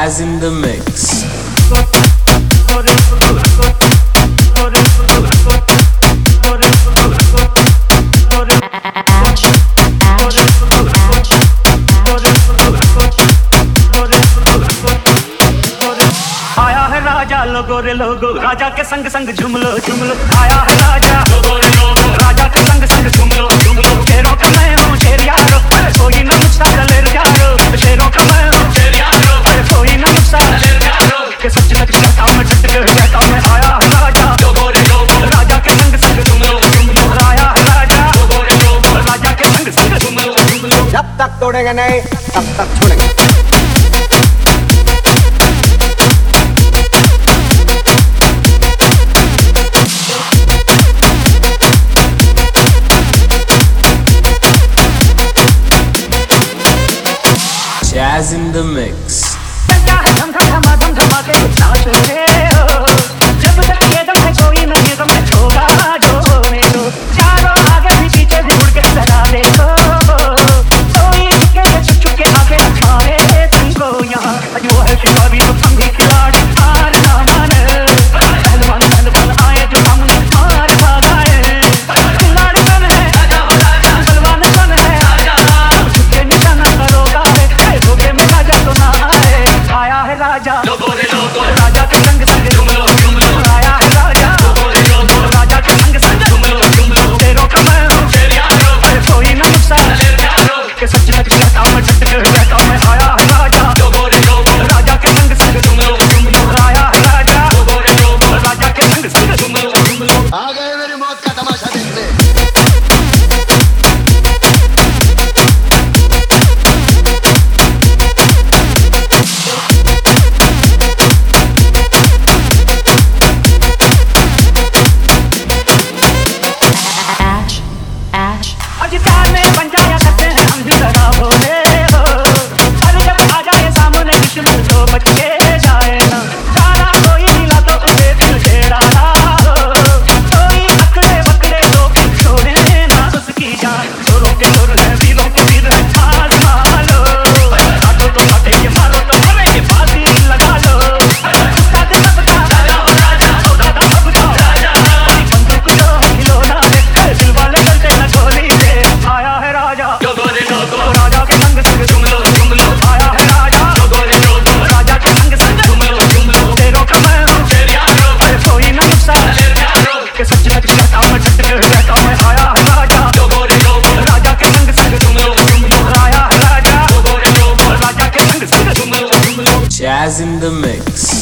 Jazz in the mix. आया है राजा लोगो रे लोगो, राजा के संग संग झूम लो झूम लो। आया है राजा लोगो रे लोगो, राजा के संग संग झूम लो झूम लो। शेरों का मैं हूँ शेर यारो, कोई ना मुझसा डरे यारो। शेरों का मैं हूँ शेर यारो, कोई ना मुझसा डरे यारो। के सच में कहता मैं झट के कहता मैं। आया है राजा लोगो रे लोगो, राजा के संग संग झूम लो झूम लो। आया है राजा लोगो रे लोगो, राजा के संग संग झूम लो झूम लो। जब तक तोड़ेंगे नहीं तब तक छोड़ेंगे। Jazz in the mix. धम धमा धम धमा के साथ रहे हो, जब तक ये दम है कोई नहीं दम है छोड़ा छोड़ने दो। चारों आगे भी पीछे भी मुड़ के सदा देखो, कोई झुके के छुप के आगे हमारे तुमको यहाँ। जो है शिकारी तो संगी खिलाड़ी हार ना माने, पहलवान पहलवान आए जो सामने हार भागाए। खिलाड़ी कौन है पहलवान कौन है, झुके निशाना करोगा है धोखे में राजा तो ना आए। आया है राजा लोगो रे लोगो, राजा के संग संग झूम लो झूम लो। आया है राजा लोगो रे लोगो, राजा के संग संग झूम लो झूम लो। शेरों का मैं हूँ शेर यारो, कोई ना मुझसा डरे यारो। के सच में कहता मैं झट के कहता मैं। आया है राजा लोगो रे लोगो, राजा के संग संग झूम लो झूम लो। आया है राजा लोगो रे लोगो, राजा के संग संग झूम लो झूम लो। आ गए मेरी मौत का तमाशा देखने। अजितार में बन जाया करते हैं हम भी जरा भोले हो, पर जब आ जाए सामने दुश्मन तो बच के जाए ना। सारा कोई मिला तो उसे दिल छेड़ा हो, कोई अकड़े बकड़े तो फिर छोड़े ना उसकी जान। चोरों के चोर है वीरों के वीर है, आजमा लो। काटो तो काटेंगे मारो तो मरेंगे, फांसी लगा लो। उसका दिल सबका राजा तो दादा सबका राजा, बंदूक जो खिलौना है दिल वाले चलते न गोली से। आया है राजा लोगो रे लोगो, राजा के संग संग झूम लो झूम लो। आया है राजा लोगो रे लोगो, राजा के संग संग झूम लो झूम लो। शेरों का मैं हूँ शेर यारो, कोई ना मुझसा डरे यारो। के सच में कहता मैं झट के कहता मैं। आया है राजा लोगो रे लोगो, राजा के संग संग झूम लो झूम लो। आया है राजा लोगो रे लोगो, राजा के संग संग झूम लो झूम लो। Jazz in the mix.